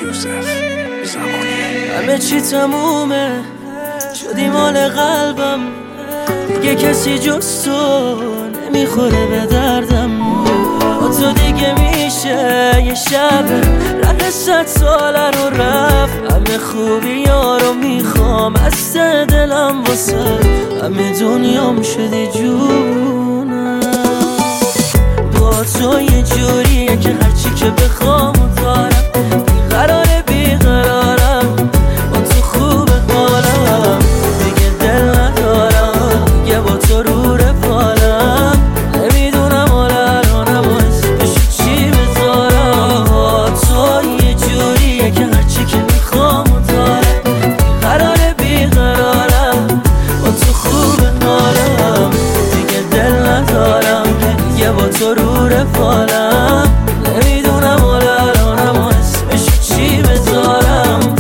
یوسف زمانی. همه چی تمومه، شدی مال قلبم، دیگه کسی جز تو نمیخوره به دردم. با تو دیگه میشه یه شب ره 100 ساله رو رفت. همه خوبی ها رو میخوام از ته دلم، واسه همه دنیام شدی جونم. با تو یه جوریه که هرچی که بخوام و دارم، بیقراره بیقرارم، با تو خوب حالم، دیگه دل ندارم، یه با تو رو رفالم. نمیدونم حالا الانم و اسمشو چی بذارم. با تو یه جوریه که هرچی که میخوام و دارم، بیقراره بیقرارم، با تو خوب حالم، دیگه دل ندارم، یه با تو رو رفالم. نمیدونم حالا الانم و اسمشو چی بذارم.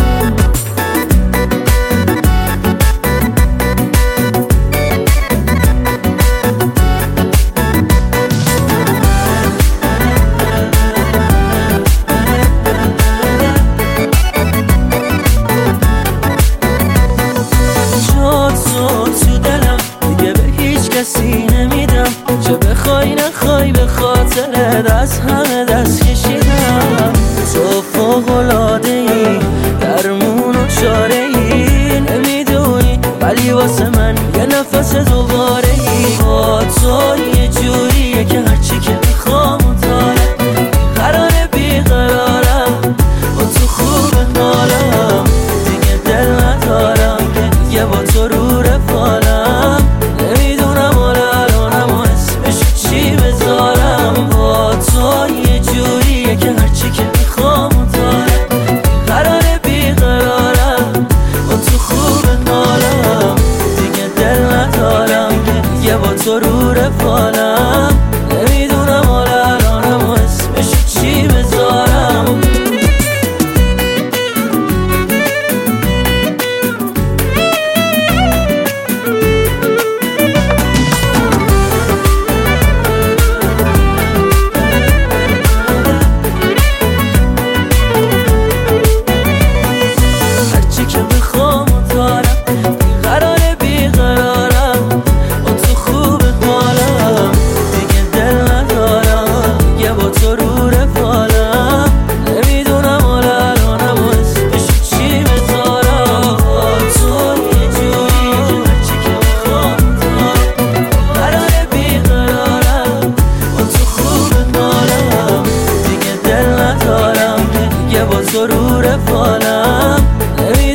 تو دلم دیگه به هیچ کسی نمیدم، چه بخوای نخوای به خاطرت از همه دست کشیدم. تو فوق‌العاده‌ای، درمون و چاره‌ای، نمیدونی ولی واسه من یه نفس دوباره‌ای. با تو یه جوریه که هرچی که میخوام و دارم، قراره بیقرارم، با تو خوب حالم، دیگه دل ندارم، یه با تو رو رفالم. نمیدونم حالا الانم و اسمشو چی بذارم. با تو یه جوریه که هرچی که میخوام و دارم، قراره بیقرارم، با تو خوب حالم، دیگه دل ندارم، یه با تو رو رفالم. نمیدونم حالا الانم و اسمشو چی بذارم. تو رو رفالم.